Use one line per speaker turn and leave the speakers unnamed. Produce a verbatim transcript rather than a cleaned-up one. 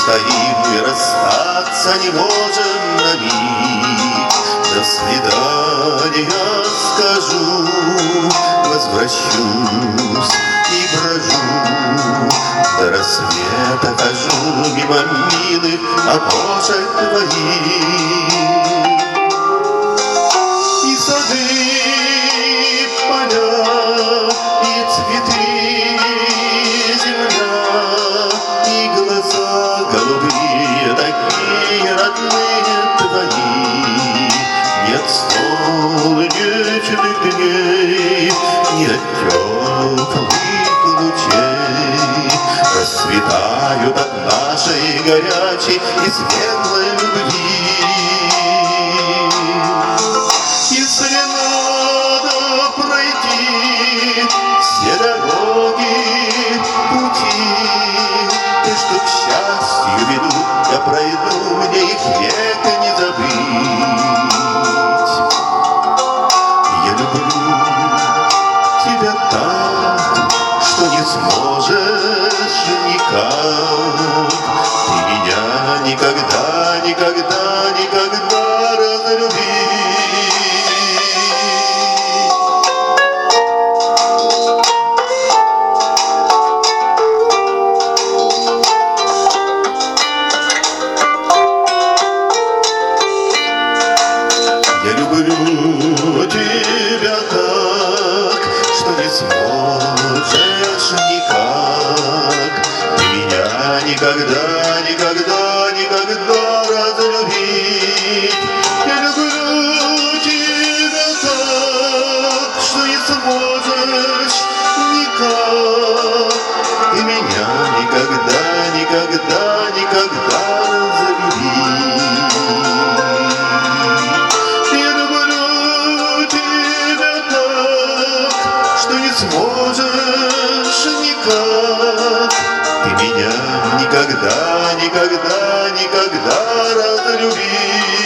стоим и расстаться не можем на миг. До свидания скажу, возвращусь и брожу. До рассвета хожу мимо милых окошек твоих. И сады, поля, и цветы, земля, и глаза голубые, такие родные твои. Нет солнечных дней, нет теплых лучей, расцветают от нашей горячей и светлой любви. Если надо пройти все дороги, пути, и что к счастью ведут, я пройду, мне их века не забыть. Я люблю тебя так, что не сможешь никак. Ты меня никогда, никогда, никогда разлюбить. Я люблю тебя так, что не сможешь никак. Ты меня никогда, никогда, никогда разлюбить. Я люблю тебя так, что не сможешь никак. Ты меня никогда, никогда, никогда разлюбить. Сможешь никак, ты меня никогда, никогда, никогда разлюбить.